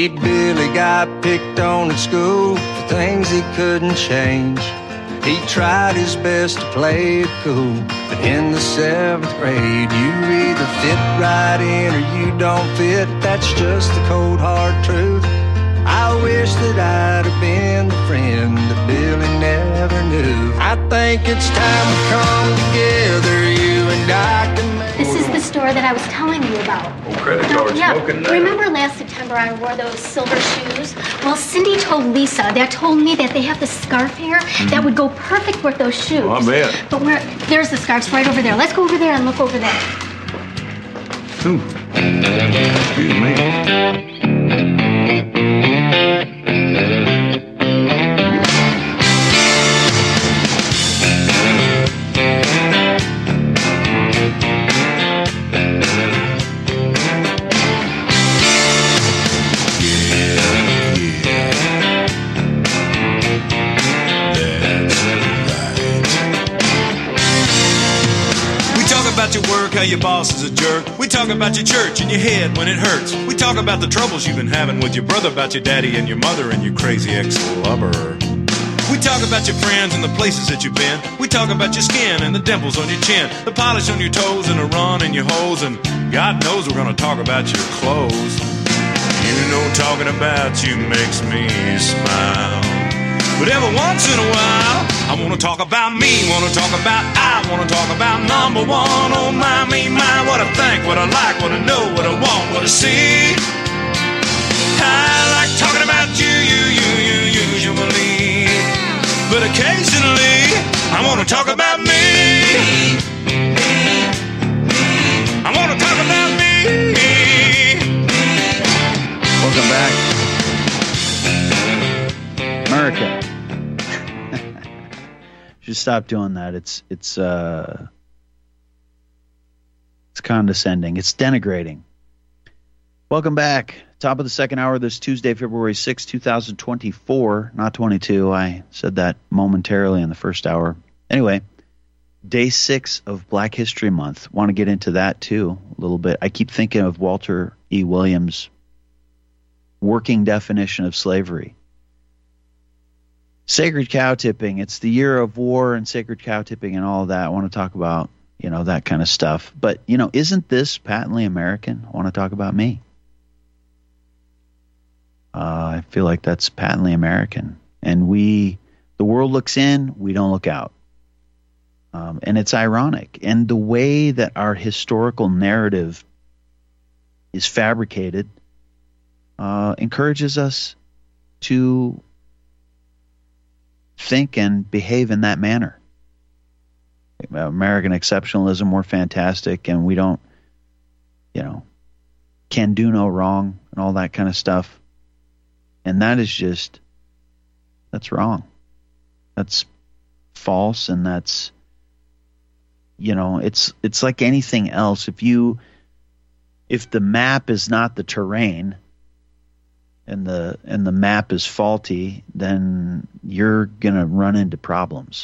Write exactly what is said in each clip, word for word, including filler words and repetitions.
See, Billy got picked on at school for things he couldn't change. He tried his best to play it cool, but in the seventh grade, you either fit right in or you don't fit. That's just the cold hard truth. I wish that I'd have been the friend that Billy never knew. I think it's time we come together, you and I can make... This is the store that I was telling you about. Oh, credit card yeah. smoking now. Remember last September I wore those silver shoes? Well, Cindy told Lisa, that told me that they have the scarf here mm-hmm. that would go perfect with those shoes. Oh, I bet. But where, there's the scarf's right over there. Let's go over there and look over there. Ooh. Excuse me. Your work, how your boss is a jerk. We talk about your church and your head when it hurts. We talk about the troubles you've been having with your brother, about your daddy and your mother and your crazy ex-lover. We talk about your friends and the places that you've been. We talk about your skin and the dimples on your chin, the polish on your toes and the run in your hose. And God knows we're gonna talk about your clothes. You know talking about you makes me smile. But every once in a while, I wanna talk about me, wanna talk about I, wanna talk about number one. Oh my, me, my, what I think, what I like, what I know, what I want, what I see. I like talking about you, you, you, you, usually. But occasionally, I wanna talk about me. I wanna talk about me. Welcome back. America. Should stop doing that. It's it's uh it's condescending. It's denigrating. Welcome back. Top of the second hour this Tuesday, February sixth, twenty twenty-four, not twenty-two. I said that momentarily in the first hour. Anyway, day six of Black History Month. Want to get into that too a little bit. I keep thinking of Walter E. Williams' working definition of slavery. Sacred cow tipping. It's the year of war and sacred cow tipping and all of that. I want to talk about, you know, that kind of stuff. But, you know, isn't this patently American? I want to talk about me. Uh, I feel like that's patently American. And we, the world looks in, we don't look out. Um, and it's ironic. And the way that our historical narrative is fabricated uh, encourages us to think and behave in that manner. American exceptionalism, we're fantastic, and we don't, you know, can do no wrong and all that kind of stuff. And that is just, that's wrong. That's false, and that's, you know, it's it's like anything else. If you, if the map is not the terrain, and the and the map is faulty, then you're going to run into problems.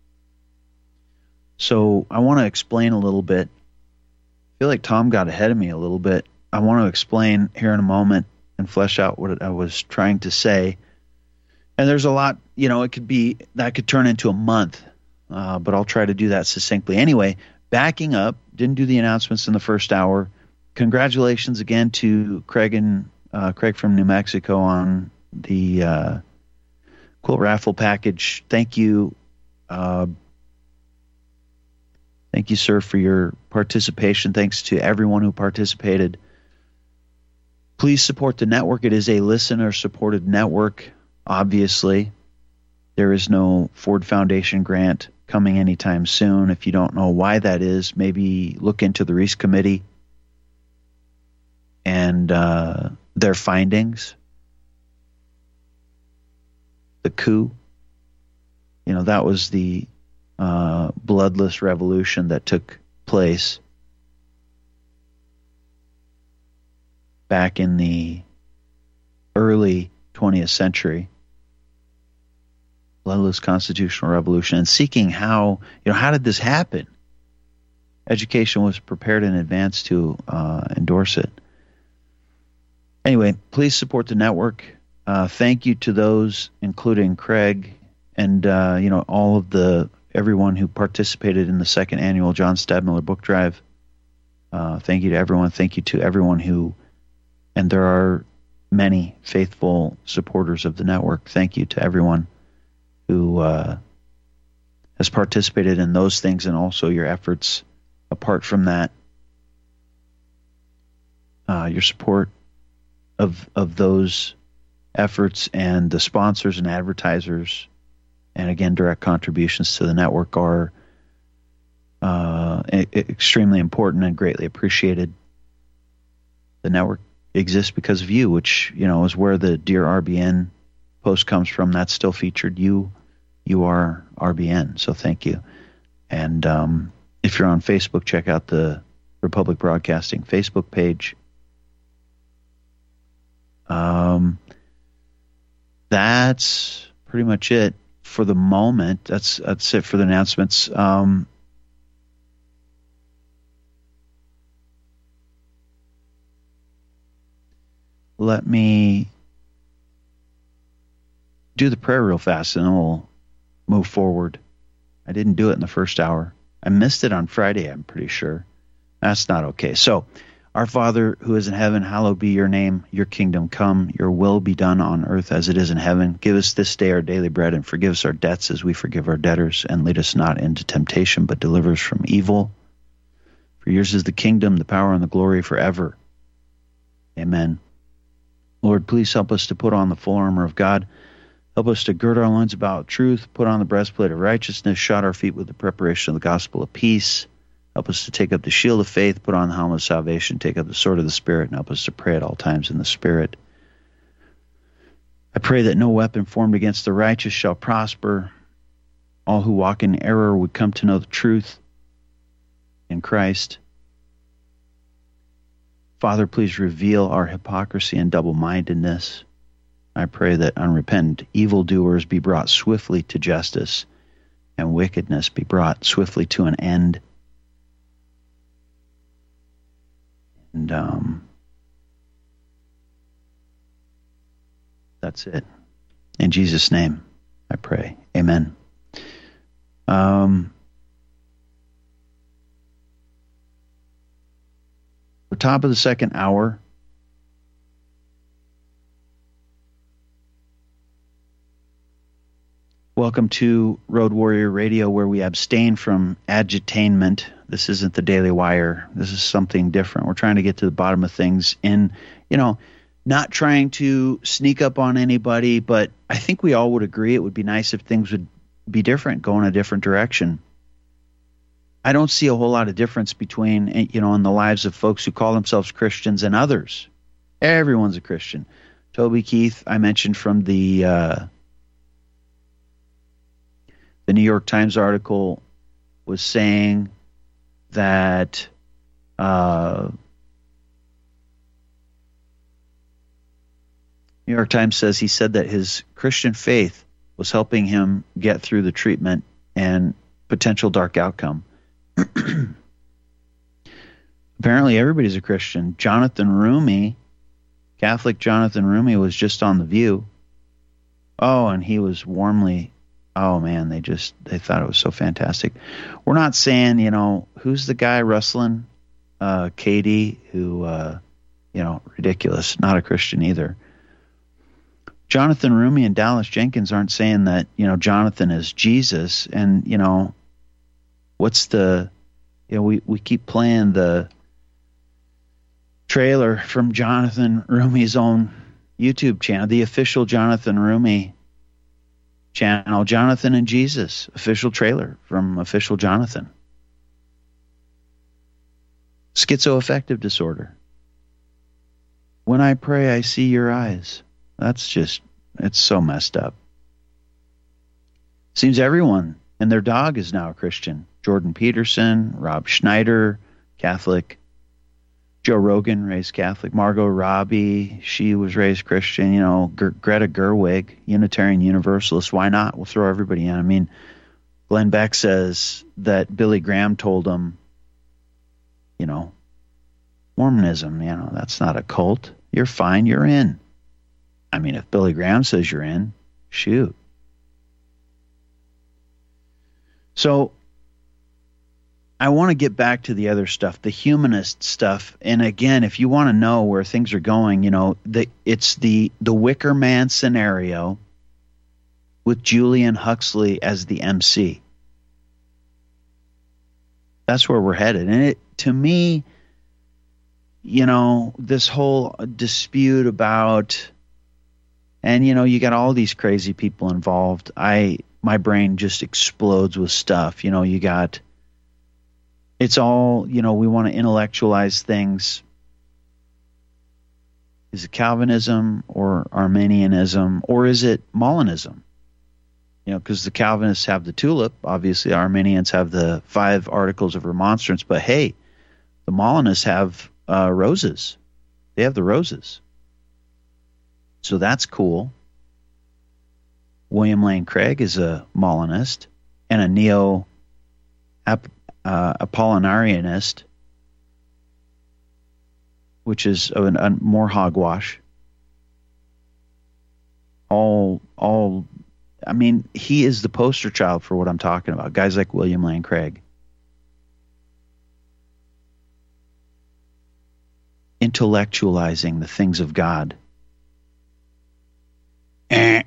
So I want to explain a little bit. I feel like Tom got ahead of me a little bit. I want to explain here in a moment and flesh out what I was trying to say. And there's a lot, you know, it could be, that could turn into a month, uh, but I'll try to do that succinctly. Anyway, backing up, didn't do the announcements in the first hour. Congratulations again to Craig and Uh, Craig from New Mexico on the uh, quilt raffle package. Thank you. Uh, thank you, sir, for your participation. Thanks to everyone who participated. Please support the network. It is a listener-supported network, obviously. There is no Ford Foundation grant coming anytime soon. If you don't know why that is, maybe look into the Reese Committee and uh, their findings. The coup, you know, that was the uh, bloodless revolution that took place back in the early twentieth century. Bloodless constitutional revolution, and seeking how, you know, how did this happen? Education was prepared in advance to uh, endorse it. Anyway, please support the network. Uh, thank you to those, including Craig and uh, you know all of the everyone who participated in the second annual John Stadmiller Book Drive. Uh, thank you to everyone. Thank you to everyone who, and there are many faithful supporters of the network. Thank you to everyone who uh, has participated in those things and also your efforts apart from that. Uh, your support of of those efforts and the sponsors and advertisers, and again, direct contributions to the network are uh, e- extremely important and greatly appreciated. The network exists because of you, which, you know, is where the Dear R B N post comes from. That's still featured. You, you are R B N, so thank you. And um, if you're on Facebook, check out the Republic Broadcasting Facebook page. Um, that's pretty much it for the moment. That's that's it for the announcements. Um, let me do the prayer real fast, and then we'll move forward. I didn't do it in the first hour. I missed it on Friday, I'm pretty sure. That's not okay. So, our Father who is in heaven, hallowed be your name. Your kingdom come. Your will be done on earth as it is in heaven. Give us this day our daily bread, and forgive us our debts as we forgive our debtors. And lead us not into temptation, but deliver us from evil. For yours is the kingdom, the power, and the glory forever. Amen. Lord, please help us to put on the full armor of God. Help us to gird our loins about truth, put on the breastplate of righteousness, shod our feet with the preparation of the gospel of peace. Help us to take up the shield of faith, put on the helmet of salvation, take up the sword of the Spirit, and help us to pray at all times in the Spirit. I pray that no weapon formed against the righteous shall prosper. All who walk in error would come to know the truth in Christ. Father, please reveal our hypocrisy and double-mindedness. I pray that unrepentant evildoers be brought swiftly to justice, and wickedness be brought swiftly to an end. And um, that's it. In Jesus' name, I pray. Amen. Um, the top of the second hour. Welcome to Road Warrior Radio, where we abstain from agitainment. This isn't the Daily Wire. This is something different. We're trying to get to the bottom of things in, you know, not trying to sneak up on anybody, but I think we all would agree it would be nice if things would be different, go in a different direction. I don't see a whole lot of difference between, you know, in the lives of folks who call themselves Christians and others. Everyone's a Christian. Toby Keith, I mentioned from the uh, the New York Times article, was saying that uh, New York Times says he said that his Christian faith was helping him get through the treatment and potential dark outcome. Apparently everybody's a Christian. Jonathan Rumi, Catholic Jonathan Rumi, was just on The View. Oh, and he was warmly, oh man, they just, they thought it was so fantastic. We're not saying, you know, who's the guy wrestling? Uh, Katie, who, uh, you know, ridiculous, not a Christian either. Jonathan Rumi and Dallas Jenkins aren't saying that, you know, Jonathan is Jesus. And, you know, what's the, you know, we, we keep playing the trailer from Jonathan Rumi's own YouTube channel, the official Jonathan Rumi channel, Jonathan and Jesus, official trailer from official Jonathan. Schizoaffective disorder. When I pray, I see your eyes. That's just, it's so messed up. Seems everyone and their dog is now a Christian. Jordan Peterson, Rob Schneider, Catholic. Joe Rogan, raised Catholic. Margot Robbie, she was raised Christian. You know, G- Greta Gerwig, Unitarian Universalist. Why not? We'll throw everybody in. I mean, Glenn Beck says that Billy Graham told him, you know, Mormonism, you know, that's not a cult. you're fine, you're in. I mean, if Billy Graham says you're in, shoot. So I want to get back to the other stuff, the humanist stuff. And again, if you want to know where things are going, you know, the, it's the, the Wicker Man scenario with Julian Huxley as the M C. That's where we're headed. And it, to me, you know, this whole dispute about, and, you know, you got all these crazy people involved. I, my brain just explodes with stuff. You know, you got, it's all, you know, we want to intellectualize things. Is it Calvinism or Arminianism, or is it Molinism? You know, because the Calvinists have the tulip, obviously the Arminians have the five articles of remonstrance, but hey, the Molinists have uh, roses. They have the roses. So that's cool. William Lane Craig is a Molinist and a neo uh, Apollinarianist, which is a, a more hogwash. All, all. I mean, he is the poster child for what I'm talking about. Guys like William Lane Craig. Intellectualizing the things of God. Eh.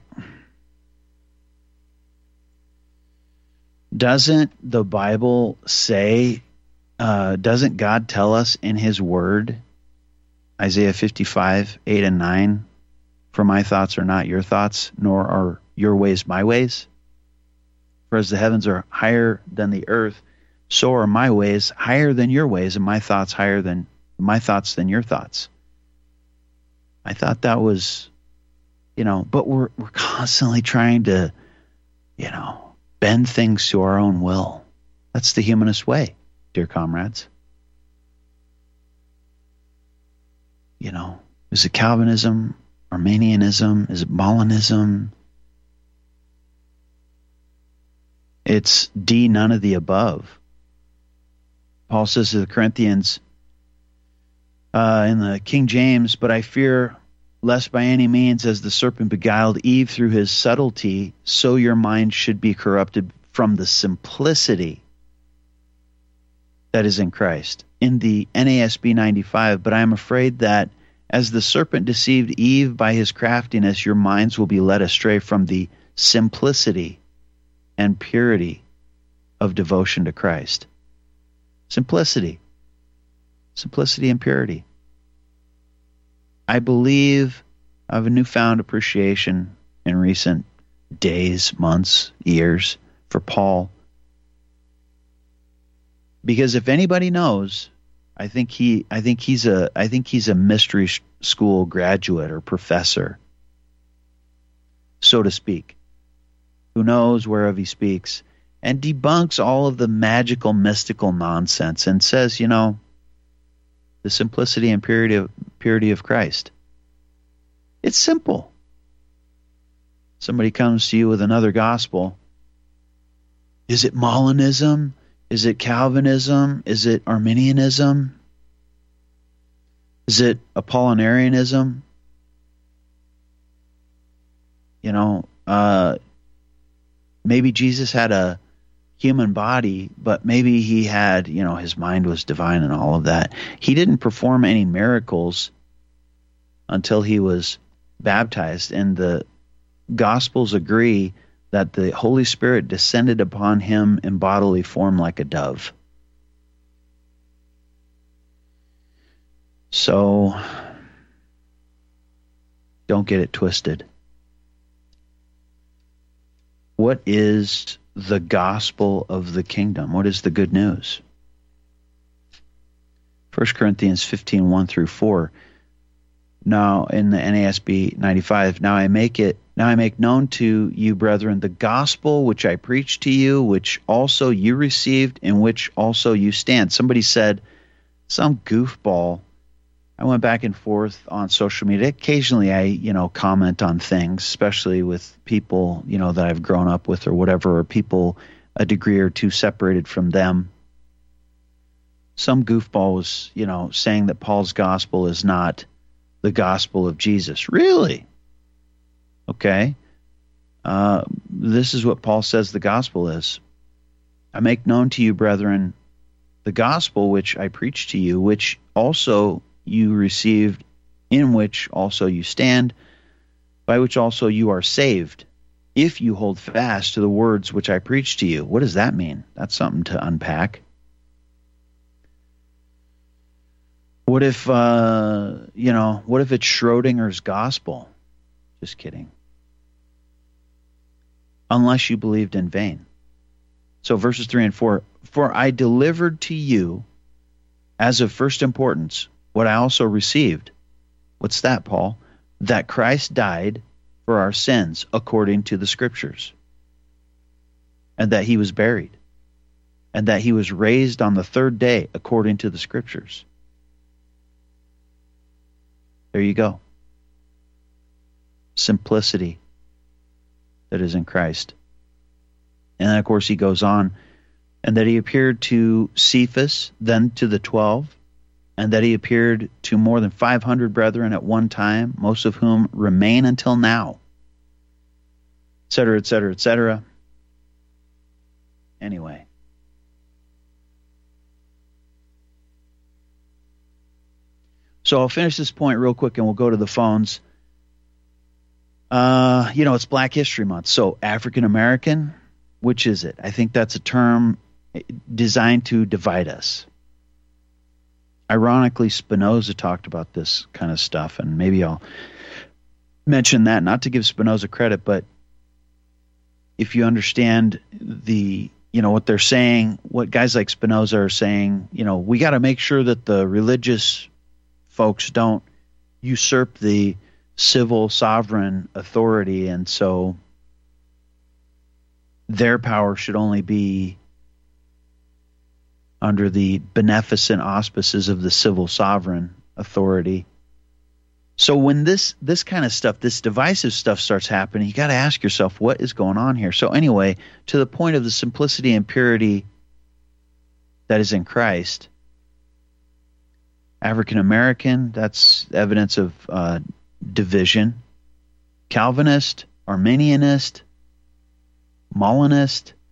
Doesn't the Bible say, uh, doesn't God tell us in his word, Isaiah fifty-five, eight and nine, for my thoughts are not your thoughts, nor are your ways my ways? For as the heavens are higher than the earth, so are my ways higher than your ways, and my thoughts higher than my thoughts than your thoughts. I thought that was, you know, but we're we're constantly trying to, you know, bend things to our own will. That's the humanist way, dear comrades. You know, is it Calvinism, Arminianism? Is it Molinism? It's D, none of the above. Paul says to the Corinthians uh, in the King James, but I fear lest by any means, as the serpent beguiled Eve through his subtlety, so your mind should be corrupted from the simplicity that is in Christ. In the N A S B ninety-five, but I am afraid that as the serpent deceived Eve by his craftiness, your minds will be led astray from the simplicity and purity of devotion to Christ. Simplicity. Simplicity and purity. I believe I have a newfound appreciation in recent days, months, years for Paul. Because if anybody knows, I think he I think he's a I think he's a mystery school graduate or professor, so to speak, who knows whereof he speaks and debunks all of the magical, mystical nonsense and says, you know, the simplicity and purity of, purity of Christ. It's simple. Somebody comes to you with another gospel. Is it Molinism? Is it Calvinism? Is it Arminianism? Is it Apollinarianism? You know, uh, maybe Jesus had a human body, but maybe he had, you know, his mind was divine and all of that. He didn't perform any miracles until he was baptized, and the Gospels agree that the Holy Spirit descended upon him in bodily form like a dove. So, don't get it twisted. What is the gospel of the kingdom? What is the good news? First Corinthians fifteen, one through four. Now, in the N A S B ninety-five, now I make it, now I make known to you, brethren, the gospel which I preached to you, which also you received, in which also you stand. Somebody said, some goofball. I went back and forth on social media. Occasionally I, you know, comment on things, especially with people, you know, that I've grown up with or whatever, or people a degree or two separated from them. Some goofball was, you know, saying that Paul's gospel is not the gospel of Jesus. Really? Okay. Uh, this is what Paul says the gospel is. I make known to you, brethren, the gospel which I preached to you, which also you received, in which also you stand, by which also you are saved, if you hold fast to the words which I preached to you. What does that mean? That's something to unpack. What if, uh, you know, what if it's Schrodinger's gospel? Just kidding. Unless you believed in vain. So verses three and four, for I delivered to you as of first importance what I also received. What's that, Paul? That Christ died for our sins according to the Scriptures, and that he was buried, and that he was raised on the third day according to the Scriptures. There you go. Simplicity that is in Christ. And then, of course, he goes on, and that he appeared to Cephas, then to the twelve, and that he appeared to more than five hundred brethren at one time, most of whom remain until now, et cetera, et cetera, et cetera. Anyway. So I'll finish this point real quick, and we'll go to the phones. Uh, you know, it's Black History Month, so African American, which is it? I think that's a term designed to divide us. Ironically, Spinoza talked about this kind of stuff, and maybe I'll mention that, not to give Spinoza credit, but if you understand the, you know, what they're saying, what guys like Spinoza are saying, you know, we got to make sure that the religious folks don't usurp the civil sovereign authority, and so their power should only be under the beneficent auspices of the civil sovereign authority. So when this this kind of stuff, this divisive stuff starts happening, you got to ask yourself, what is going on here? So anyway, to the point of the simplicity and purity that is in Christ, African American, that's evidence of uh, division. Calvinist, Arminianist, Molinist,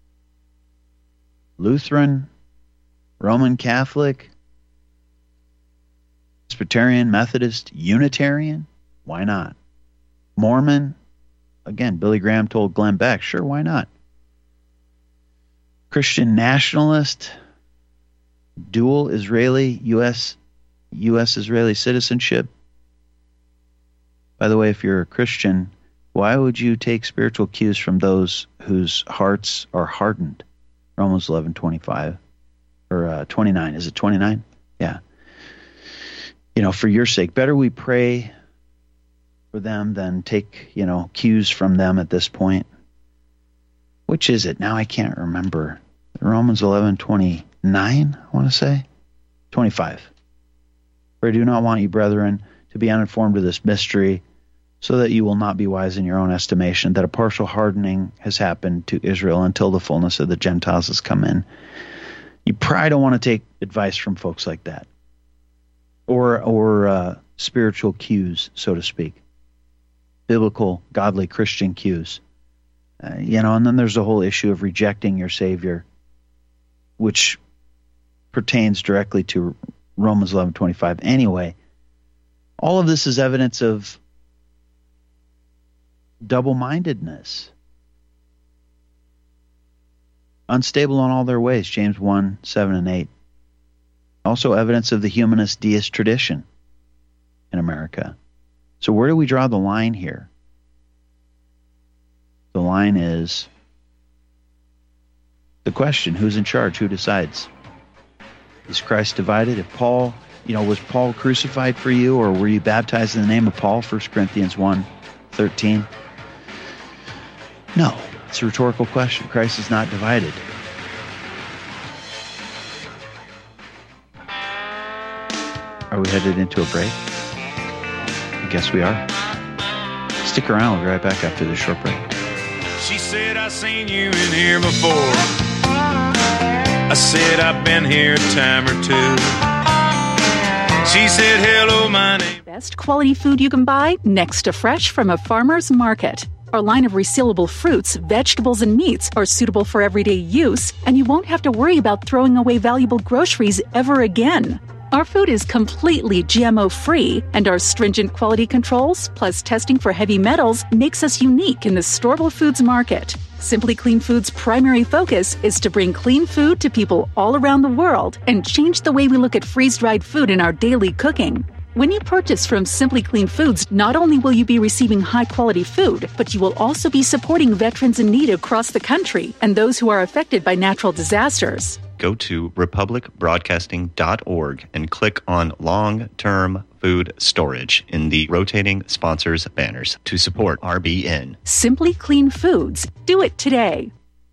Lutheran, Roman Catholic, Presbyterian, Methodist, Unitarian, why not? Mormon, again, Billy Graham told Glenn Beck, sure, why not? Christian nationalist, dual Israeli, U S U S Israeli citizenship. By the way, if you're a Christian, why would you take spiritual cues from those whose hearts are hardened? Romans eleven twenty-five or uh, twenty-nine. Is it twenty-nine? Yeah. You know, for your sake, better we pray for them than take, you know, cues from them at this point. Which is it? Now I can't remember. Romans eleven twenty-nine, I want to say. twenty-five. For I do not want you, brethren, to be uninformed of this mystery, so that you will not be wise in your own estimation, that a partial hardening has happened to Israel until the fullness of the Gentiles has come in. You probably don't want to take advice from folks like that, or or uh, spiritual cues, so to speak, biblical, godly, Christian cues. Uh, you know, and then there's the whole issue of rejecting your Savior, which pertains directly to Romans eleven twenty-five. Anyway, all of this is evidence of double-mindedness. Unstable in all their ways, James one, seven and eight. Also evidence of the humanist deist tradition in America. So where do we draw the line here? The line is the question, who's in charge? Who decides? Is Christ divided? If Paul, you know, was Paul crucified for you, or were you baptized in the name of Paul? First Corinthians one, thirteen. No, it's a rhetorical question. Christ is not divided. Are we headed into a break? I guess we are. Stick around. We'll be right back after this short break. She said, I seen you in here before. I said, I've been here a time or two. She said, hello, my name. Best quality food you can buy next to fresh from a farmer's market. Our line of resealable fruits, vegetables, and meats are suitable for everyday use, and you won't have to worry about throwing away valuable groceries ever again. Our food is completely G M O-free, and our stringent quality controls, plus testing for heavy metals, makes us unique in the storable foods market. Simply Clean Foods' primary focus is to bring clean food to people all around the world and change the way we look at freeze-dried food in our daily cooking. When you purchase from Simply Clean Foods, not only will you be receiving high-quality food, but you will also be supporting veterans in need across the country and those who are affected by natural disasters. Go to republic broadcasting dot org and click on long-term food storage in the rotating sponsors banners to support R B N. Simply Clean Foods. Do it today.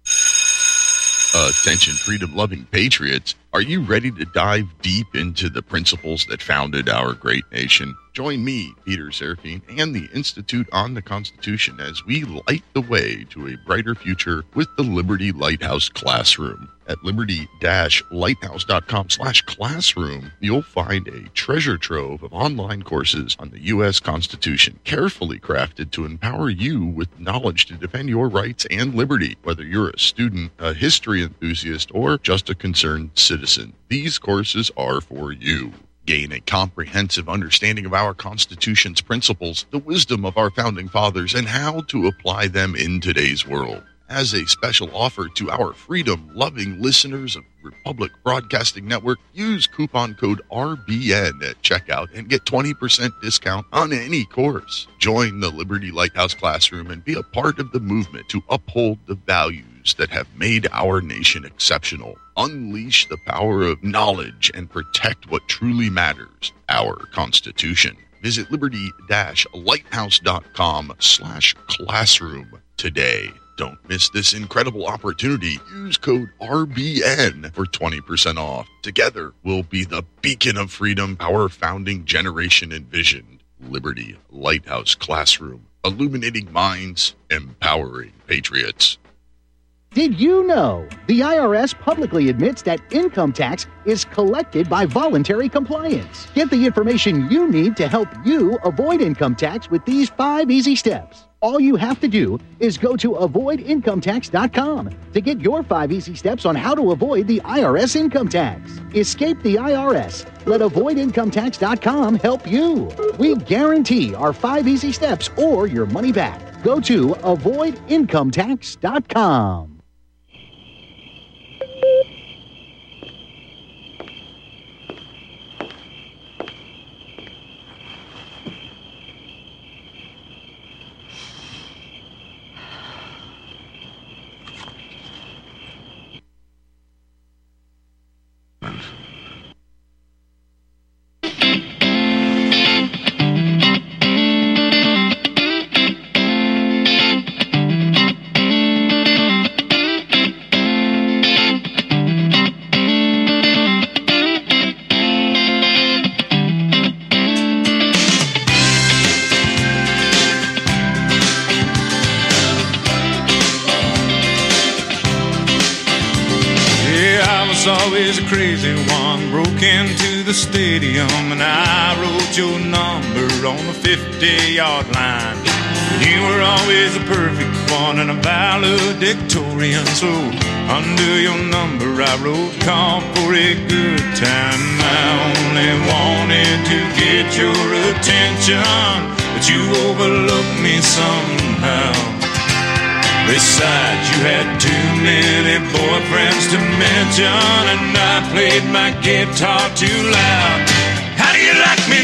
Attention, freedom-loving patriots. Are you ready to dive deep into the principles that founded our great nation? Join me, Peter Serafine, and the Institute on the Constitution as we light the way to a brighter future with the Liberty Lighthouse Classroom. At liberty-lighthouse.com slash classroom, you'll find a treasure trove of online courses on the U S Constitution, carefully crafted to empower you with knowledge to defend your rights and liberty, whether you're a student, a history enthusiast, or just a concerned citizen. These courses are for you. Gain a comprehensive understanding of our Constitution's principles, the wisdom of our founding fathers, and how to apply them in today's world. As a special offer to our freedom-loving listeners of Republic Broadcasting Network, use coupon code R B N at checkout and get twenty percent discount on any course. Join the Liberty Lighthouse Classroom and be a part of the movement to uphold the values that have made our nation exceptional. Unleash the power of knowledge and protect what truly matters, our Constitution. Visit liberty-lighthouse.com slash classroom today. Don't miss this incredible opportunity. Use code R B N for twenty percent off. Together, we'll be the beacon of freedom our founding generation envisioned. Liberty Lighthouse Classroom. Illuminating minds, empowering patriots. Did you know the I R S publicly admits that income tax is collected by voluntary compliance? Get the information you need to help you avoid income tax with these five easy steps. All you have to do is go to avoid income tax dot com to get your five easy steps on how to avoid the I R S income tax. Escape the I R S. Let avoid income tax dot com help you. We guarantee our five easy steps or your money back. Go to avoid income tax dot com. Always a crazy one, broke into the stadium and I wrote your number on the fifty-yard line. You were always a perfect one and a valedictorian, so under your number I wrote call for a good time. I only wanted to get your attention, but you overlooked me somehow. Besides, you had too many boyfriends to mention, and I played my guitar too loud. How do you like me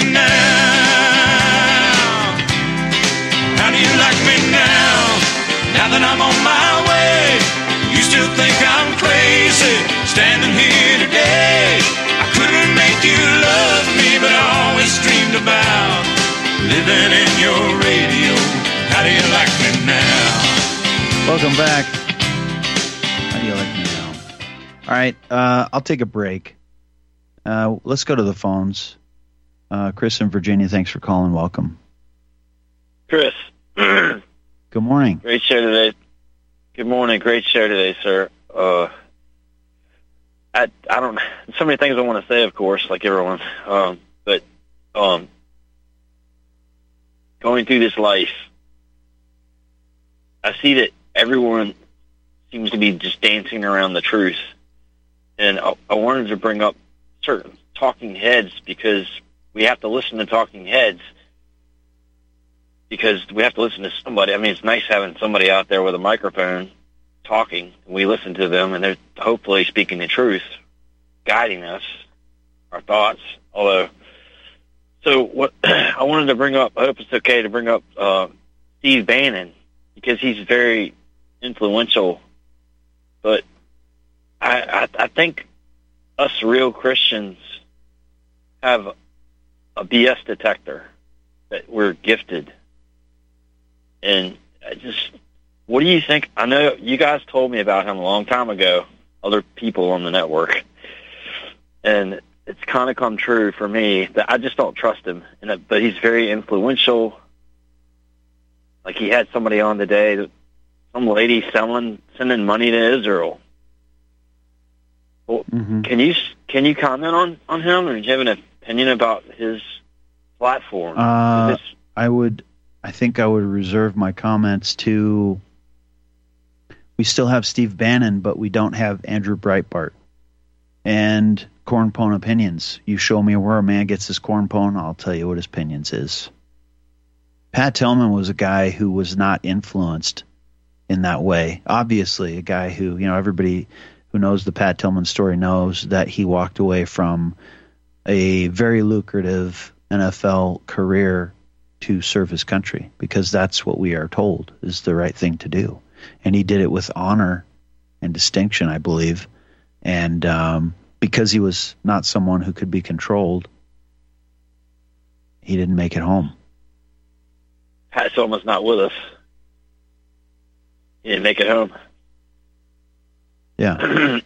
now? How do you like me now? Now that I'm on my way, you still think I'm crazy, standing here today. I couldn't make you love me, but I always dreamed about living in your radio. How do you like me now? Welcome back. How do you like me now? All right, uh, I'll take a break. Uh, let's go to the phones. Uh, Chris in Virginia, thanks for calling. Welcome. Chris. Good morning. Great show today. Good morning. Great show today, sir. Uh, I I don't. So many things I want to say, of course, like everyone. Um, but um, going through this life, I see that everyone seems to be just dancing around the truth. And I, I wanted to bring up certain talking heads because we have to listen to talking heads because we have to listen to somebody. I mean, it's nice having somebody out there with a microphone talking. We listen to them, and they're hopefully speaking the truth, guiding us, our thoughts. Although, so what I wanted to bring up, I hope it's okay to bring up uh, Steve Bannon because he's very influential. But I, I, I think us real Christians have a B S detector that we're gifted. And I just, what do you think? I know you guys told me about him a long time ago, other people on the network. And it's kind of come true for me that I just don't trust him. And that, but he's very influential. Like he had somebody on today, that some lady selling, sending money to Israel. Well, mm-hmm. Can you can you comment on, on him, or do you have an opinion about his platform? Uh, his... I would. I think I would reserve my comments to. We still have Steve Bannon, but we don't have Andrew Breitbart and Corn Pone Opinions. You show me where a man gets his corn pone, I'll tell you what his opinions is. Pat Tillman was a guy who was not influenced in that way. Obviously, a guy who, you know, everybody who knows the Pat Tillman story knows that he walked away from a very lucrative N F L career to serve his country because that's what we are told is the right thing to do. And he did it with honor and distinction, I believe. And um, because he was not someone who could be controlled, he didn't make it home. Pat Tillman's not with us. He didn't make it home. Yeah.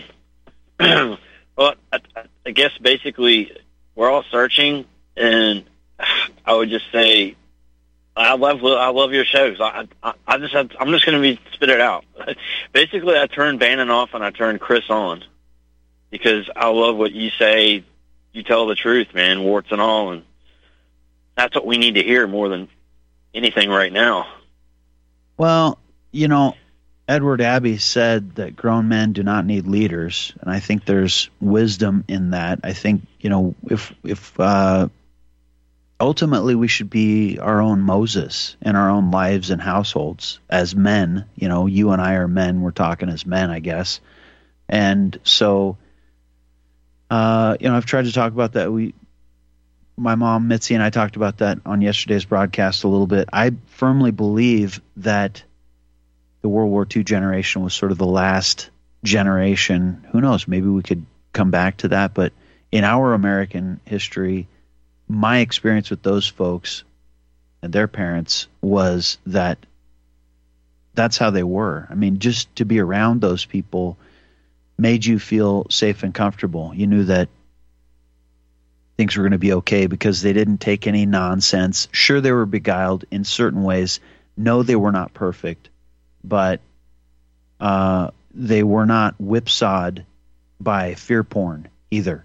Well, I, I guess basically we're all searching, and I would just say I love I love your shows. I I, I just have, I'm just going to be spit it out. Basically, I turned Bannon off and I turned Chris on because I love what you say. You tell the truth, man, warts and all, and that's what we need to hear more than anything right now. Well, you know, Edward Abbey said that grown men do not need leaders, and I think there's wisdom in that. I think, you know, if if uh, ultimately we should be our own Moses in our own lives and households as men. You know, you and I are men. We're talking as men, I guess. And so, uh, you know, I've tried to talk about that. We, my mom, Mitzi, and I talked about that on yesterday's broadcast a little bit. I firmly believe that the World War Two generation was sort of the last generation. Who knows? Maybe we could come back to that. But in our American history, my experience with those folks and their parents was that that's how they were. I mean, just to be around those people made you feel safe and comfortable. You knew that things were going to be okay because they didn't take any nonsense. Sure, they were beguiled in certain ways. No, they were not perfect. But uh, they were not whipsawed by fear porn either.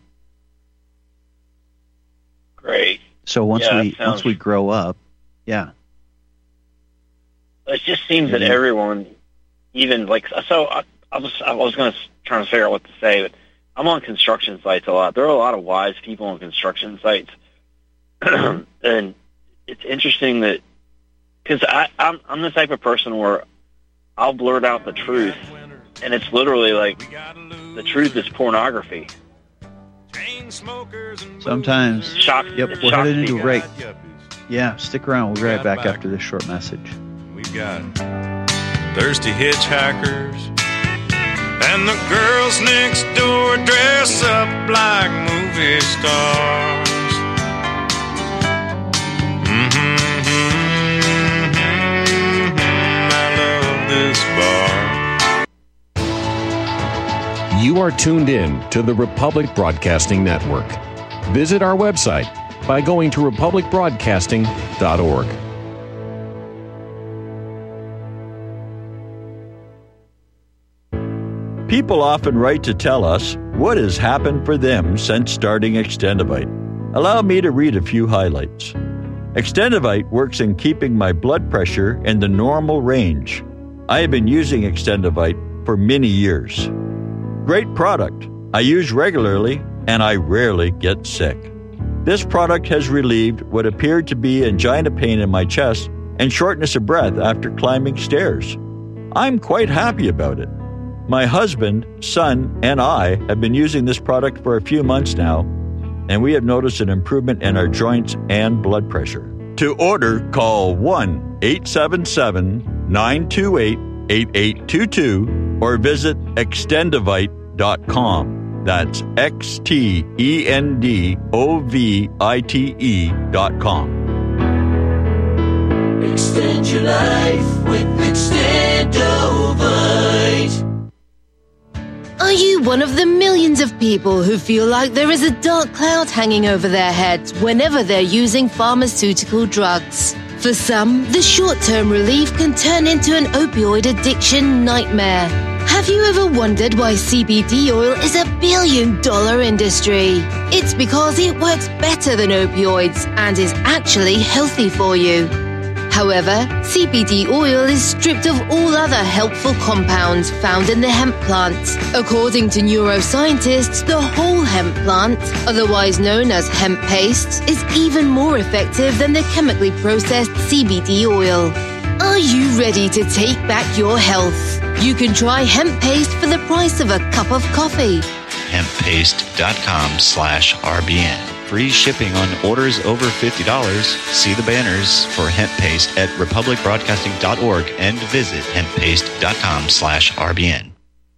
Great. So once yeah, we sounds... once we grow up, yeah. It just seems mm-hmm. that everyone, even like so, I, I was I was going to try to figure out what to say, but I'm on construction sites a lot. There are a lot of wise people on construction sites, and it's interesting that because I I'm I'm the type of person where I'll blurt out the truth, and it's literally like the truth is pornography. Sometimes. Shock, yep, we're headed into a break. Yeah, stick around. We'll be right back after this short message. We've got thirsty hitchhikers, and the girls next door dress up like movie stars. Mm-hmm. You are tuned in to the Republic Broadcasting Network. Visit our website by going to republic broadcasting dot org. People often write to tell us what has happened for them since starting Extendovite. Allow me to read a few highlights. Extendivite works in keeping my blood pressure in the normal range. I have been using Extendivite for many years. Great product. I use regularly and I rarely get sick. This product has relieved what appeared to be angina pain in my chest and shortness of breath after climbing stairs. I'm quite happy about it. My husband, son, and I have been using this product for a few months now, and we have noticed an improvement in our joints and blood pressure. To order, call one eight seven seven, nine two eight, eight eight two two or visit extendivite dot com. That's X T E N D O V I T E dot com. Extend your life with Extendovite. Are you one of the millions of people who feel like there is a dark cloud hanging over their heads whenever they're using pharmaceutical drugs? For some, the short-term relief can turn into an opioid addiction nightmare. Have you ever wondered why C B D oil is a billion-dollar industry? It's because it works better than opioids and is actually healthy for you. However, C B D oil is stripped of all other helpful compounds found in the hemp plant. According to neuroscientists, the whole hemp plant, otherwise known as hemp paste, is even more effective than the chemically processed C B D oil. Are you ready to take back your health? You can try hemp paste for the price of a cup of coffee. hemppaste.com slash RBN. Free shipping on orders over fifty dollars. See the banners for hemp paste at republic broadcasting dot org and visit hemppaste.com slash RBN.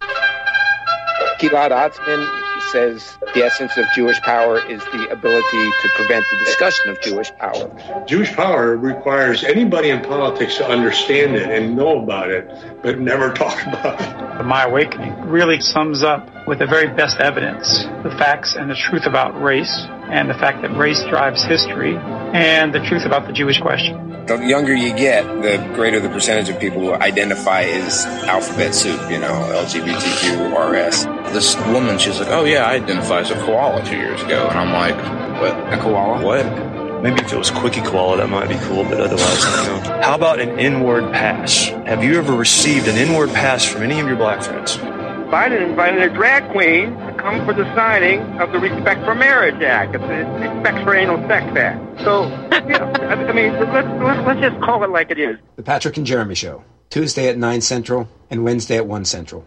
Gilad Atzmon says the essence of Jewish power is the ability to prevent the discussion of Jewish power. Jewish power requires anybody in politics to understand it and know about it, but never talk about it. My Awakening really sums up with the very best evidence, the facts and the truth about race, and the fact that race drives history, and the truth about the Jewish question. The younger you get, the greater the percentage of people who identify as alphabet soup, you know, L G B T Q R S. This woman, she's like, oh yeah, I identify as a koala two years ago. And I'm like, what? A koala? What? Maybe if it was Quickie Koala, that might be cool, but otherwise, I don't know. How about an inward pass? Have you ever received an inward pass from any of your black friends? Biden invited a drag queen to come for the signing of the Respect for Marriage Act. It's the Respect for Anal Sex Act. So, you know, I mean, let's, let's, let's just call it like it is. The Patrick and Jeremy Show, Tuesday at nine Central and Wednesday at one Central.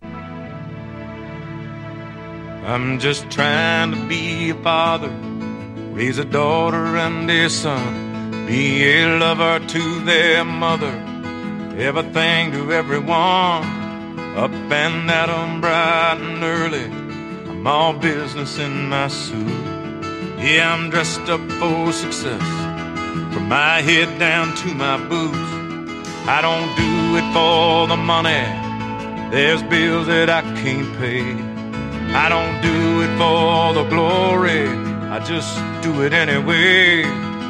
I'm just trying to be a father, raise a daughter and a son, be a lover to their mother, everything to everyone. Up and at 'em bright and early, I'm all business in my suit. Yeah, I'm dressed up for success, from my head down to my boots. I don't do it for the money, there's bills that I can't pay. I don't do it for the glory, I just do it anyway.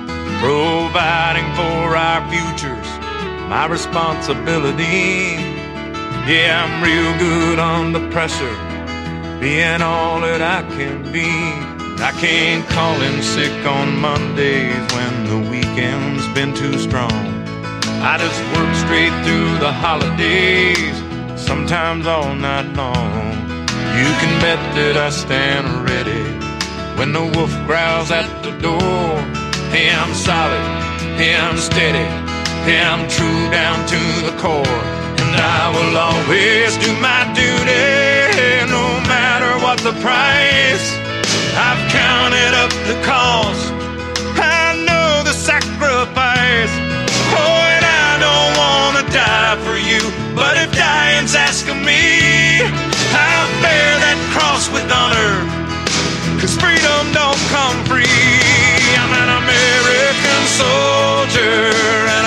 Providing for our futures, my responsibility. Yeah, I'm real good under pressure, being all that I can be. I can't call in sick on Mondays when the weekend's been too strong. I just work straight through the holidays, sometimes all night long. You can bet that I stand ready when the wolf growls at the door. Hey, I'm solid, hey, I'm steady, hey, I'm true down to the core. And I will always do my duty, no matter what the price. I've counted up the cost, I know the sacrifice. Oh, and I don't want to die for you, but if dying's asking me, I'll bear that cross with honor, 'cause freedom don't come free. I'm an American soldier, an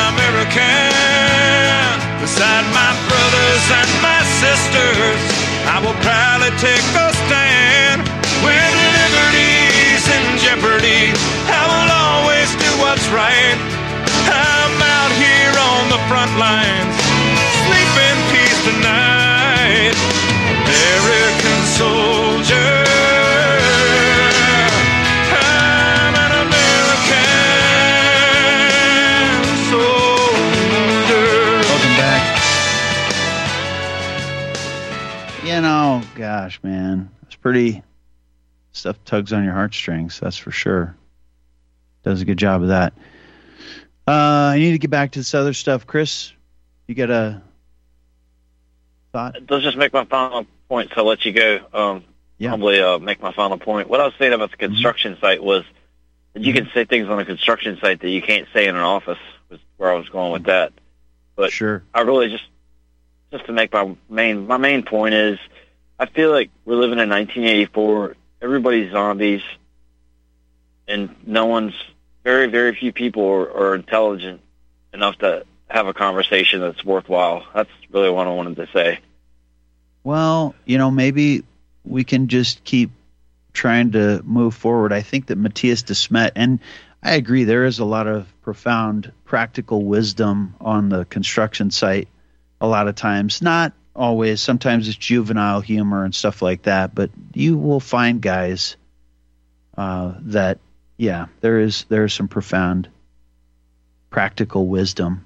American. Beside my brothers and my sisters, I will proudly take a stand. When liberty's in jeopardy, I will always do what's right. I'm out here on the front lines, sleep in peace tonight. American soldier, I'm an American. you know, gosh, man, it's pretty stuff tugs on your heartstrings. That's for sure. Does a good job of that. Uh, I need to get back to this other stuff. Chris, you got a thought? Let's just make my final point to let you go. Um, yeah. Probably uh, make my final point. What I was saying about the construction mm-hmm. site was that you can say things on a construction site that you can't say in an office, was where I was going with that. But sure. I really just, just to make my main, my main point is, I feel like we're living in nineteen eighty-four. Everybody's zombies, and no one's, very, very few people are, are intelligent enough to have a conversation that's worthwhile. That's really what I wanted to say. Well, you know, maybe we can just keep trying to move forward. I think that Matthias de Smet, and I agree, there is a lot of profound practical wisdom on the construction site a lot of times. Not always. Sometimes it's juvenile humor and stuff like that, but you will find guys uh, that, yeah, there is there is some profound practical wisdom.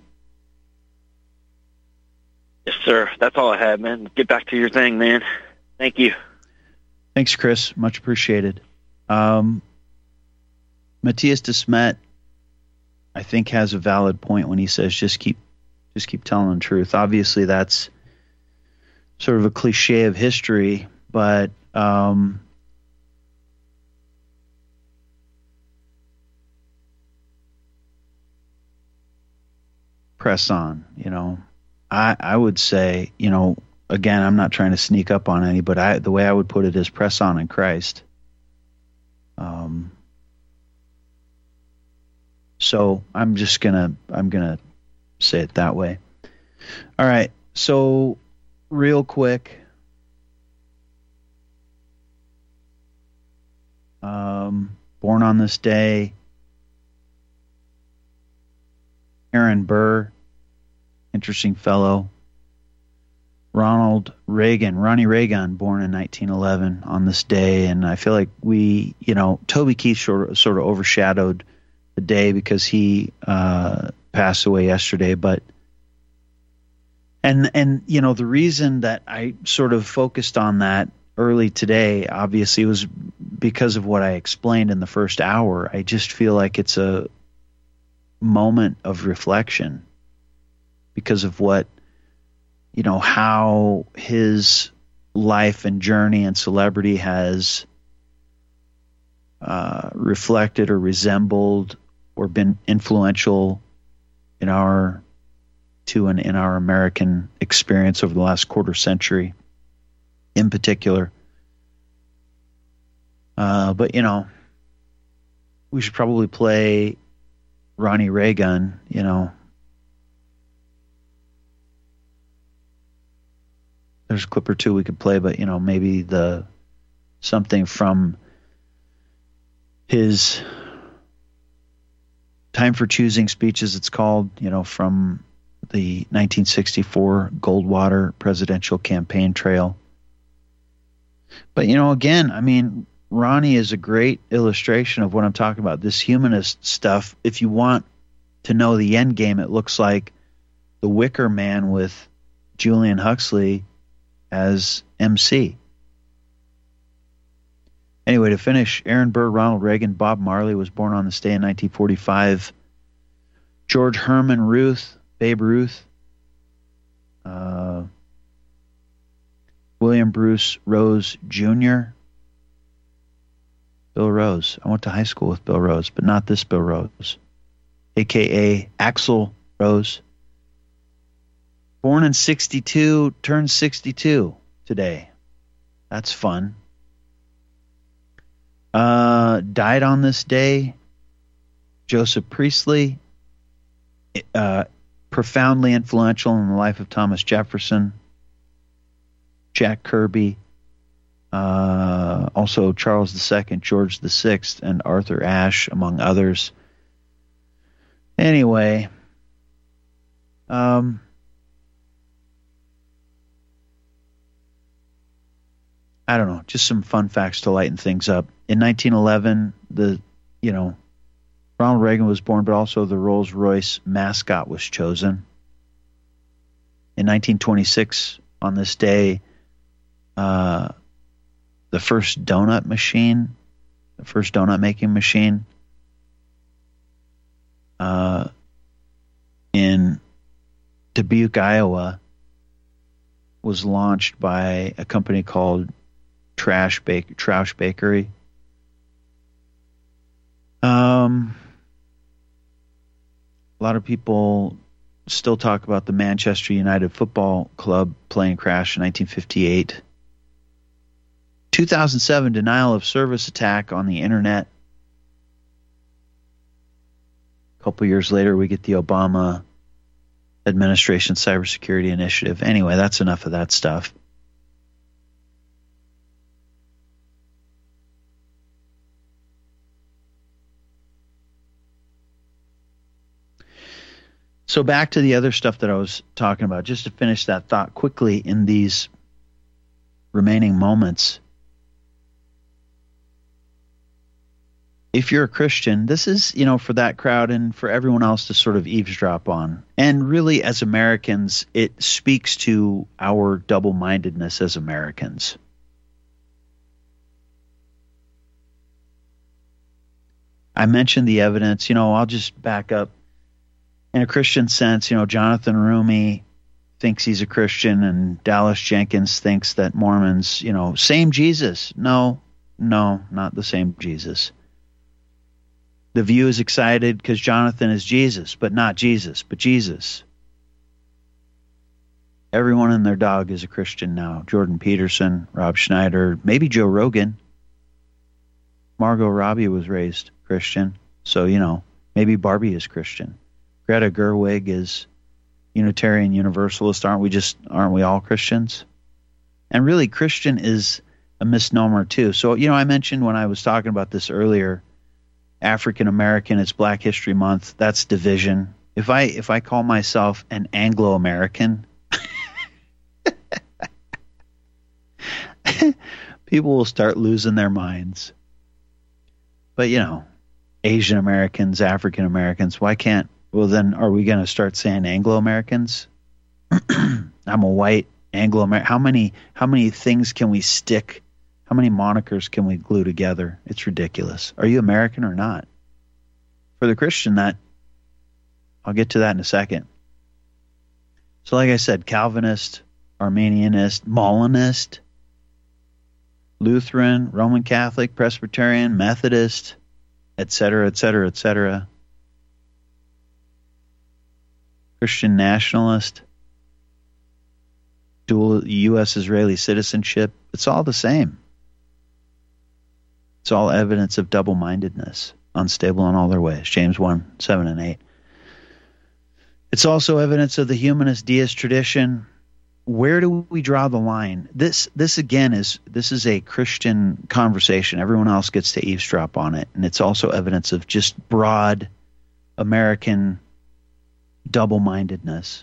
Yes, sir. That's all I had, man. Get back to your thing, man. Thank you. Thanks, Chris. Much appreciated. Um, Matthias de Smet, I think, has a valid point when he says just keep just keep telling the truth. Obviously, that's sort of a cliche of history, but um, press on, you know. I, I would say, you know, again, I'm not trying to sneak up on any, but I, the way I would put it is press on in Christ. Um, so I'm just gonna, I'm gonna say it that way. All right. So real quick, um, born on this day, Aaron Burr, interesting fellow. Ronald Reagan, Ronnie Reagan, born in nineteen eleven on this day. And I feel like we, you know, Toby Keith sort of, sort of overshadowed the day because he uh, passed away yesterday. But, and, and, you know, the reason that I sort of focused on that early today, obviously, was because of what I explained in the first hour. I just feel like it's a moment of reflection because of what, you know, how his life and journey and celebrity has uh, reflected or resembled or been influential in our to and in our American experience over the last quarter century in particular. Uh, but, you know, we should probably play Ronnie Reagan, you know. There's a clip or two we could play, but, you know, maybe the something from his Time for Choosing speeches, it's called, you know, from the nineteen sixty-four Goldwater presidential campaign trail. But, you know, again, I mean, Ronnie is a great illustration of what I'm talking about, this humanist stuff. If you want to know the end game, it looks like The Wicker Man with Julian Huxley as M C. Anyway, to finish, Aaron Burr, Ronald Reagan, Bob Marley was born on this day in nineteen forty-five. George Herman Ruth, Babe Ruth, uh, William Bruce Rose Junior, Bill Rose. I went to high school with Bill Rose, but not this Bill Rose, a k a. Axl Rose. Born in sixty-two, turned sixty-two today. That's fun. Uh, died on this day, Joseph Priestley, uh, profoundly influential in the life of Thomas Jefferson, Jack Kirby, uh, also Charles the Second, George the Sixth, and Arthur Ashe, among others. Anyway, um, I don't know, just some fun facts to lighten things up. In nineteen eleven, the, you know, Ronald Reagan was born, but also the Rolls-Royce mascot was chosen. In nineteen twenty-six, on this day, uh, the first donut machine, the first donut making machine uh, in Dubuque, Iowa, was launched by a company called Trash Bake Troush Bakery. Um, a lot of people still talk about the Manchester United Football Club plane crash in nineteen fifty-eight. two thousand seven denial of service attack on the internet. A couple years later, we get the Obama administration cybersecurity initiative. Anyway, that's enough of that stuff. So back to the other stuff that I was talking about, just to finish that thought quickly in these remaining moments. If you're a Christian, this is, you know, for that crowd and for everyone else to sort of eavesdrop on. And really, as Americans, it speaks to our double-mindedness as Americans. I mentioned the evidence. You know, I'll just back up. In a Christian sense, you know, Jonathan Rumi thinks he's a Christian, and Dallas Jenkins thinks that Mormons, you know, same Jesus. No, no, not the same Jesus. The View is excited because Jonathan is Jesus, but not Jesus, but Jesus. Everyone and their dog is a Christian now. Jordan Peterson, Rob Schneider, maybe Joe Rogan. Margot Robbie was raised Christian, so, you know, maybe Barbie is Christian. Greta Gerwig is Unitarian Universalist. Aren't we just, aren't we all Christians? And really, Christian is a misnomer too. So, you know, I mentioned when I was talking about this earlier, African American, it's Black History Month. That's division. If I if I call myself an Anglo American, people will start losing their minds. But, you know, Asian Americans, African Americans, why can't, well, then are we going to start saying Anglo Americans? I'm a white Anglo American. How many, how many things can we stick? How many monikers can we glue together? It's ridiculous. Are you American or not? For the Christian, that, I'll get to that in a second. So like I said, Calvinist, Arminianist, Molinist, Lutheran, Roman Catholic, Presbyterian, Methodist, et cetera, et cetera, et cetera. Christian nationalist, dual U S Israeli citizenship. It's all the same. It's all evidence of double-mindedness, unstable in all their ways. James one, seven and eight. It's also evidence of the humanist deist tradition. Where do we draw the line? This, this again, is this is a Christian conversation. Everyone else gets to eavesdrop on it. And it's also evidence of just broad American double-mindedness.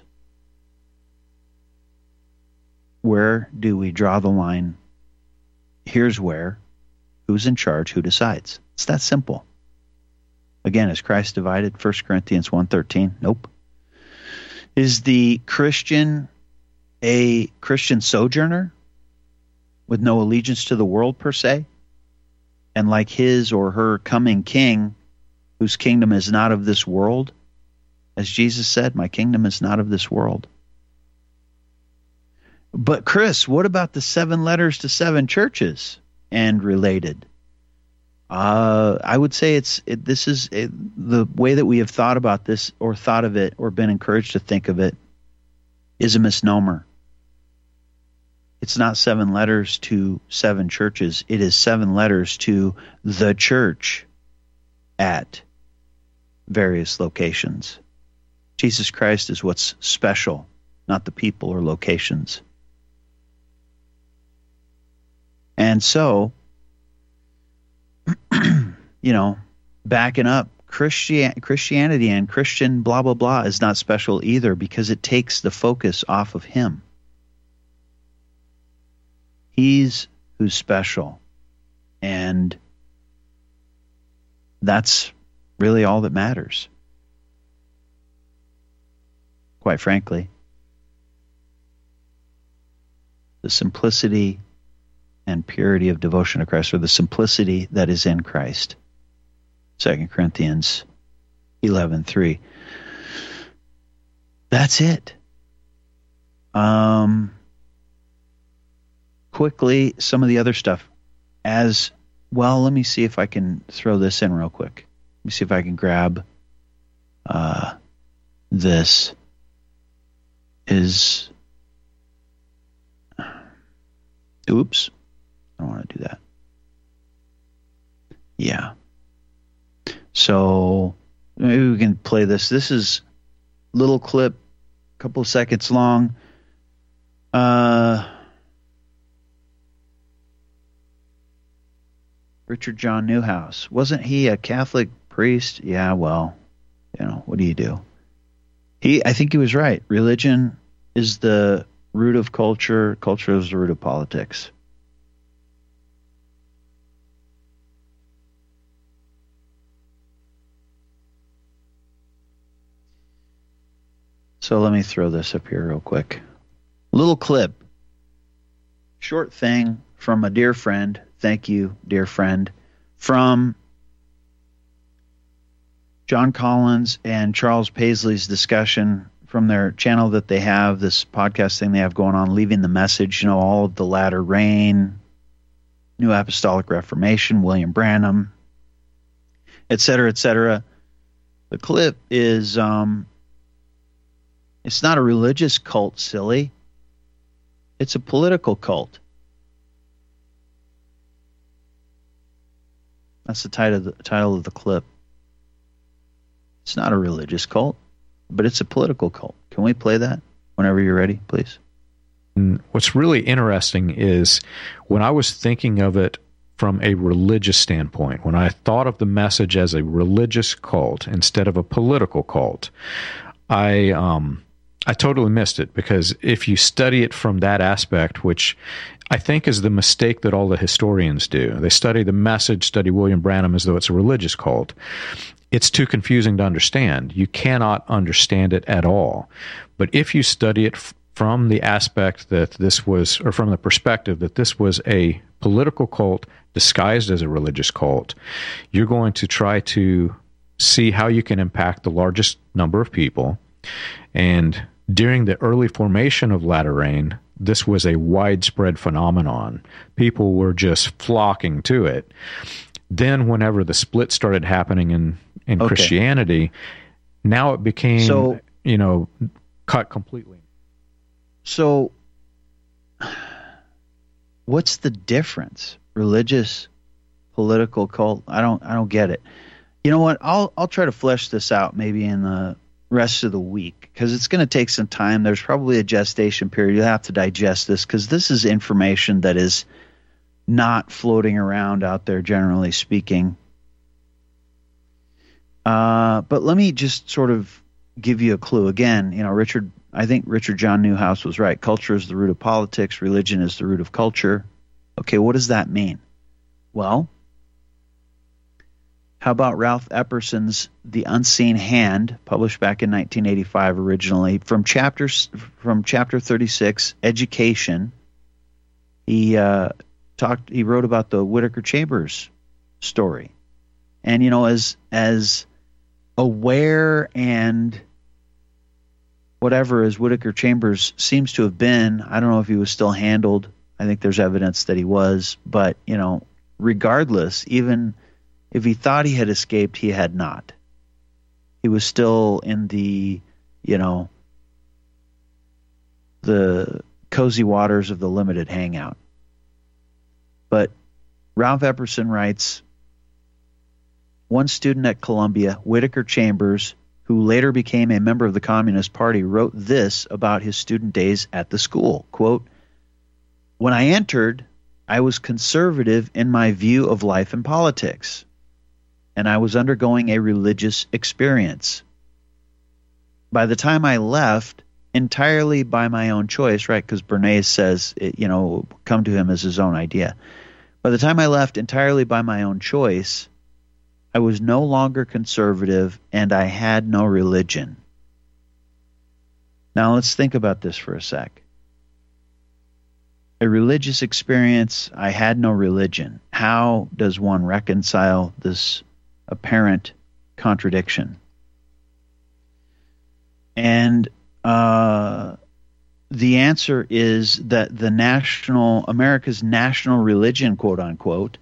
Where do we draw the line? Here's where. Who's in charge? Who decides? It's that simple. Again, is Christ divided? First Corinthians one thirteen. Nope. Is the Christian a Christian sojourner with no allegiance to the world per se? And like his or her coming king, whose kingdom is not of this world? As Jesus said, my kingdom is not of this world. But Chris, what about the seven letters to seven churches and related? Uh, I would say it's it, this is it, the way that we have thought about this or thought of it or been encouraged to think of it is a misnomer. It's not seven letters to seven churches. It is seven letters to the church at various locations. Jesus Christ is what's special, not the people or locations. And so, you know, backing up, Christian, Christianity and Christian blah, blah, blah is not special either because it takes the focus off of him. He's who's special. And that's really all that matters. Quite frankly. The simplicity and purity of devotion to Christ, or the simplicity that is in Christ. Second Corinthians eleven three. That's it. Um, quickly, some of the other stuff. As well, let me see if I can throw this in real quick. Let me see if I can grab uh, this. Is oops, I don't want to do that. Yeah. So maybe we can play this. This is a little clip, a couple of seconds long. Uh, Richard John Newhouse. Wasn't he a Catholic priest? Yeah, well, you know, what do you do? He, I think he was right. Religion is the root of culture. Culture is the root of politics. So let me throw this up here real quick. Little clip. Short thing from a dear friend. Thank you, dear friend. From John Collins and Charles Paisley's discussion from their channel that they have, this podcast thing they have going on, Leaving the Message, you know, all of the latter rain, New Apostolic Reformation, William Branham, et cetera, et cetera. The clip is, um, it's not a religious cult, silly. It's a political cult. That's the title of the, title of the clip. It's not a religious cult, but it's a political cult. Can we play that whenever you're ready, please? What's really interesting is when I was thinking of it from a religious standpoint, when I thought of the message as a religious cult instead of a political cult, I um, I totally missed it, because if you study it from that aspect, which I think is the mistake that all the historians do, they study the message, study William Branham as though it's a religious cult. It's too confusing to understand. You cannot understand it at all. But if you study it f- from the aspect that this was, or from the perspective that this was a political cult disguised as a religious cult, you're going to try to see how you can impact the largest number of people. And during the early formation of Latter Rain, this was a widespread phenomenon. People were just flocking to it. Then whenever the split started happening in in okay. Christianity, now it became, so, you know, cut completely. So what's the difference? Religious, political cult? I don't I don't get it. You know what? I'll I'll try to flesh this out maybe in the rest of the week, because it's going to take some time. There's probably a gestation period. You'll have to digest this, because this is information that is not floating around out there, generally speaking. Uh, but let me just sort of give you a clue. Again, you know, Richard, I think Richard John Newhouse was right. Culture is the root of politics. Religion is the root of culture. Okay, what does that mean? Well, how about Ralph Epperson's The Unseen Hand, published back in nineteen eighty-five originally, from chapters from chapter thirty-six, Education. He uh, talked. He wrote about the Whittaker Chambers story, and you know, as as aware and whatever as Whittaker Chambers seems to have been, I don't know if he was still handled. I think there's evidence that he was, but you know, regardless, even if he thought he had escaped, he had not. He was still in the, you know, the cozy waters of the limited hangout. But Ralph Epperson writes, one student at Columbia, Whittaker Chambers, who later became a member of the Communist Party, wrote this about his student days at the school. Quote, when I entered, I was conservative in my view of life and politics, and I was undergoing a religious experience. By the time I left, entirely by my own choice, right, because Bernays says, it, you know, come to him as his own idea. By the time I left entirely by my own choice, I was no longer conservative, and I had no religion. Now let's think about this for a sec. a religious experience. I had no religion. How does one reconcile this apparent contradiction? And uh, the answer is that the national, America's national religion, quote unquote,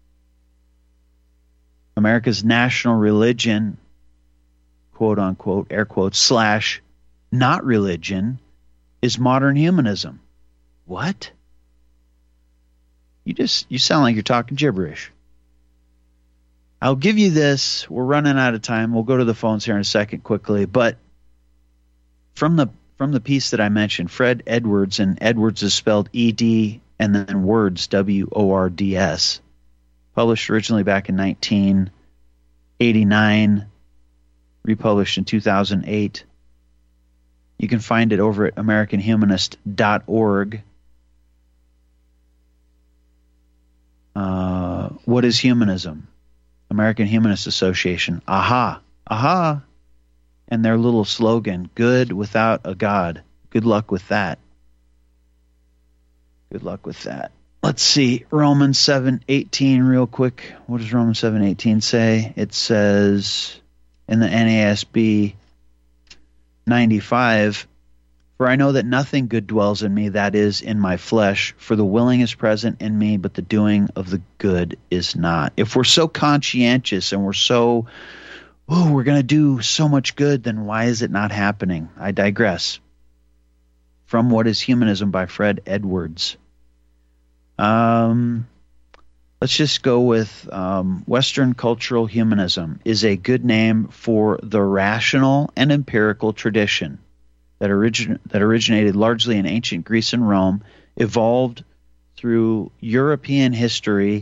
America's national religion, quote unquote, air quotes, slash, not religion, is modern humanism. What? You just, you sound like you're talking gibberish. I'll give you this. We're running out of time. We'll go to the phones here in a second quickly. But from the from the piece that I mentioned, Fred Edwards, and Edwards is spelled E D and then Words, W O R D S, published originally back in nineteen eighty-nine, republished in two thousand eight. You can find it over at American Humanist dot org. Uh, what is humanism? American Humanist Association. Aha. Aha. And their little slogan, good without a God. Good luck with that. Good luck with that. Let's see. Romans seven eighteen real quick. What does Romans seven eighteen say? It says in the N A S B ninety-five, for I know that nothing good dwells in me, that is, in my flesh. For the willing is present in me, but the doing of the good is not. If we're so conscientious and we're so, oh, we're going to do so much good, then why is it not happening? I digress. From What is Humanism by Fred Edwards. Um, let's just go with um, Western cultural humanism is a good name for the rational and empirical tradition that origin that originated largely in ancient Greece and Rome, evolved through European history,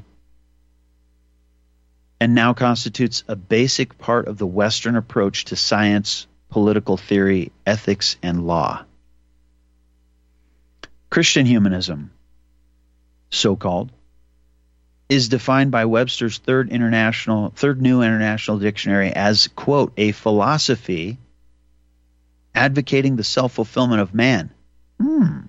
and now constitutes a basic part of the Western approach to science, political theory, ethics, and law. Christian humanism, so-called, is defined by Webster's third international, third new international dictionary as, quote, a philosophy advocating the self-fulfillment of man. Hmm.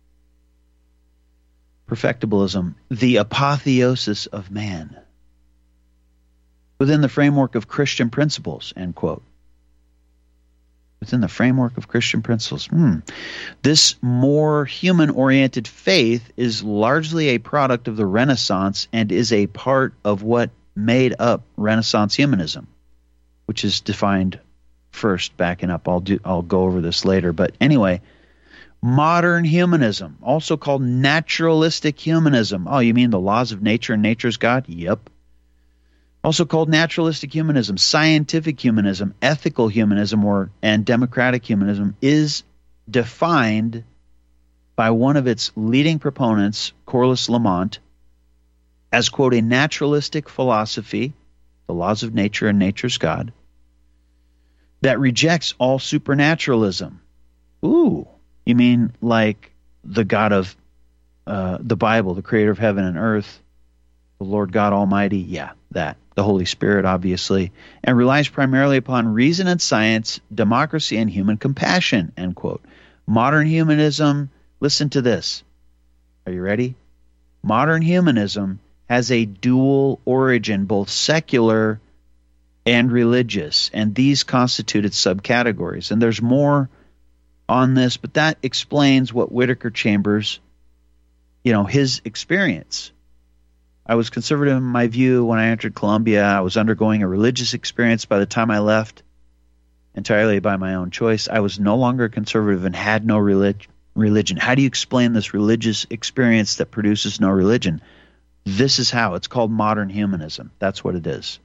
Perfectibilism, the apotheosis of man, within the framework of Christian principles, end quote. Within the framework of Christian principles. Hmm. This more human-oriented faith is largely a product of the Renaissance and is a part of what made up Renaissance humanism, which is defined first, backing up. I'll do. I'll go over this later. But anyway, modern humanism, also called naturalistic humanism. Oh, you mean the laws of nature and nature's God? Yep. Also called naturalistic humanism, scientific humanism, ethical humanism, or and democratic humanism, is defined by one of its leading proponents, Corliss Lamont, as, quote, a naturalistic philosophy, the laws of nature and nature's God, that rejects all supernaturalism. Ooh, you mean like the God of uh, the Bible, the creator of heaven and earth, the Lord God Almighty? Yeah, that. The Holy Spirit, obviously, and relies primarily upon reason and science, democracy, and human compassion, end quote. Modern humanism, listen to this. Are you ready? Modern humanism has a dual origin, both secular and religious, and these constitute its subcategories. And there's more on this, but that explains what Whittaker Chambers, you know, his experience. I was conservative in my view when I entered Columbia. I was undergoing a religious experience by the time I left, entirely by my own choice. I was no longer conservative and had no relig- religion. How do you explain this religious experience that produces no religion? This is how. It's called modern humanism. That's what it is.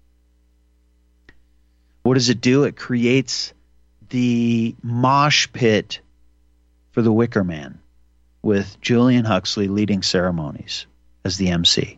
What does it do? It creates the mosh pit for the Wicker Man, with Julian Huxley leading ceremonies as the M C.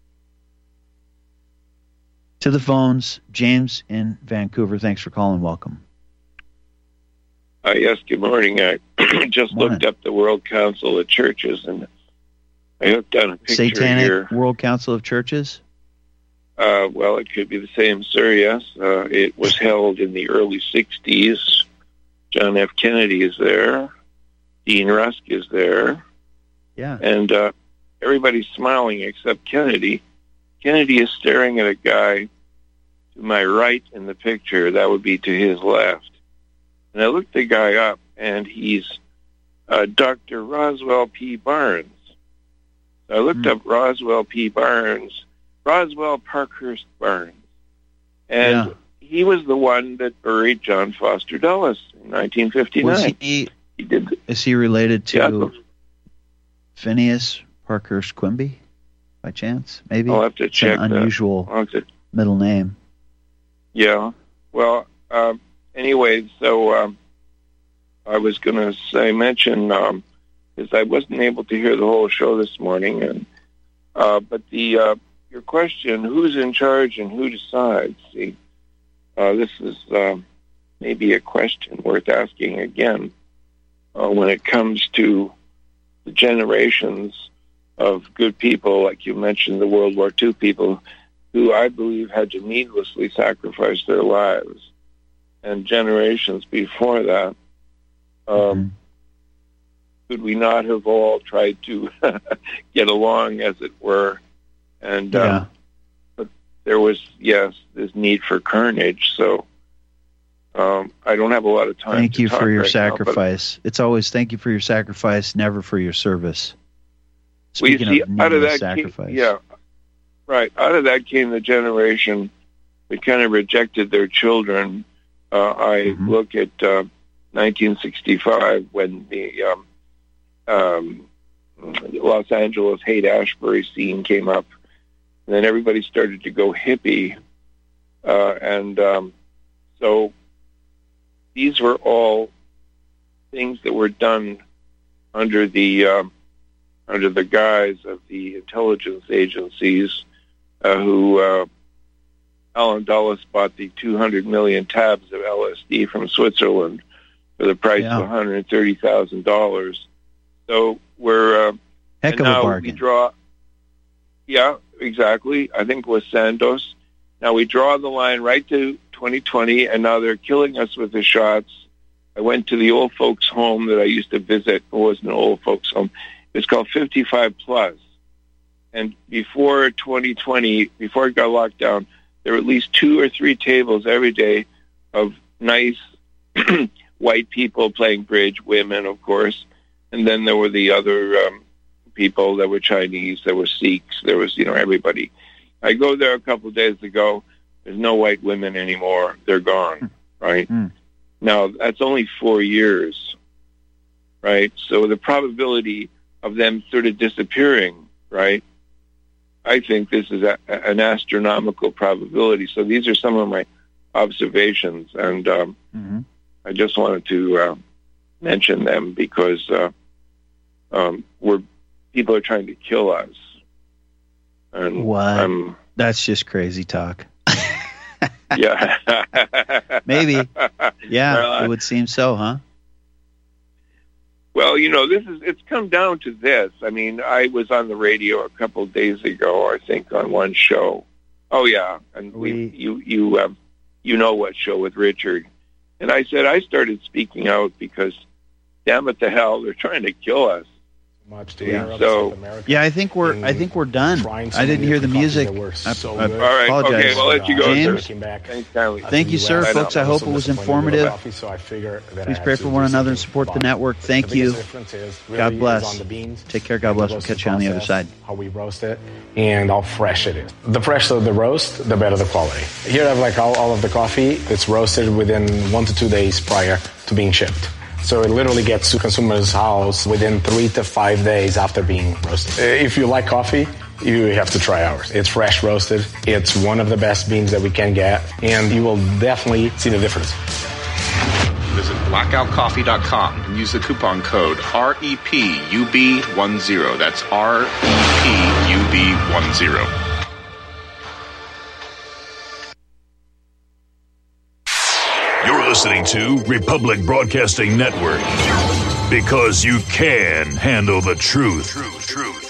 To the phones, James in Vancouver. Thanks for calling. Welcome. Uh, yes, good morning. I just morning. looked up the World Council of Churches, and I hooked on a picture Satanic here. World Council of Churches? Uh, well, it could be the same, sir, yes. Uh, it was held in the early sixties. John F. Kennedy is there. Dean Rusk is there. Yeah. And uh, everybody's smiling except Kennedy. Kennedy is staring at a guy to my right in the picture. That would be to his left. And I looked the guy up, and he's uh, Doctor Roswell P. Barnes. So I looked mm. up Roswell P. Barnes, Roswell Parkhurst Barnes. And yeah. he was the one that buried John Foster Dulles in nineteen fifty-nine. Was he, he did. Is he related to yeah. Phineas Parkhurst Quimby, by chance? Maybe? I'll have to it's check an unusual to... middle name. Yeah. Well, um, anyway, so um, I was going to say, mention, um, because I wasn't able to hear the whole show this morning, and uh, but the uh, your question, who's in charge and who decides? See, uh, this is uh, maybe a question worth asking again uh, when it comes to the generations of good people, like you mentioned, the World War Two people, who I believe had to needlessly sacrifice their lives, and generations before that. Um, mm-hmm. Could we not have all tried to get along, as it were? And yeah. um, but there was, yes, this need for carnage. So um, I don't have a lot of time. Thank to you talk for your right sacrifice. Now, it's always thank you for your sacrifice, never for your service. Speaking Speaking see, of out of that sacrifice, came, yeah, right. Out of that came the generation that kind of rejected their children. Uh, I mm-hmm. look at uh, nineteen sixty-five when the um, um, Los Angeles Haight-Ashbury scene came up, and then everybody started to go hippie, uh, and um, so these were all things that were done under the um, under the guise of the intelligence agencies, uh, who uh, Alan Dulles bought the two hundred million tabs of L S D from Switzerland for the price yeah. of one hundred thirty thousand dollars. So we're uh, heck and of now a bargain. We draw, yeah, exactly. I think it was Sandoz. Now we draw the line right to twenty twenty, and now they're killing us with the shots. I went to the old folks' home that I used to visit. It wasn't an old folks' home. It's called fifty-five plus. And before twenty twenty, before it got locked down, there were at least two or three tables every day of nice white people playing bridge, women, of course. And then there were the other um, people that were Chinese, there were Sikhs, there was, you know, everybody. I go there a couple of days ago. There's no white women anymore. They're gone, right? Mm. Now, that's only four years, right? So the probability of them sort of disappearing, right? I think this is a, an astronomical probability. So these are some of my observations, and um, mm-hmm. I just wanted to uh, mention them because uh, um, we're people are trying to kill us. And what? I'm, That's just crazy talk. yeah. Maybe. Yeah, well, it would seem so, huh? Well, you know, this is it's come down to this. I mean, I was on the radio a couple of days ago, I think, on one show. Oh, yeah. And we, we you you um, you know what show with Richard. And I said I started speaking out because, damn it to hell, they're trying to kill us. Much to yeah. Europe, So, South America, yeah, I think we're I think we're done. I didn't hear the music. I, so I, I good. All right. apologize. Okay, well, I'll let you go, James, sir. Back. Thanks kindly. Thank you, sir, I folks. I hope it was informative. Coffee, so I figure that Please I pray have for to one do another and something support the about it. network. Thank The you. biggest difference is really God is bless. on the beans, Take care. God bless. We'll catch you on the other side. How we roast it and how fresh it is. The fresher the roast, the better the quality. Here I have like all, all of the coffee. It's roasted within one to two days prior to being shipped. So it literally gets to consumers' house within three to five days after being roasted. If you like coffee, you have to try ours. It's fresh roasted. It's one of the best beans that we can get, and you will definitely see the difference. Visit blackout coffee dot com and use the coupon code R E P U B ten. That's R E P U B ten. You're listening to Republic Broadcasting Network, because you can handle the truth. Truth, truth.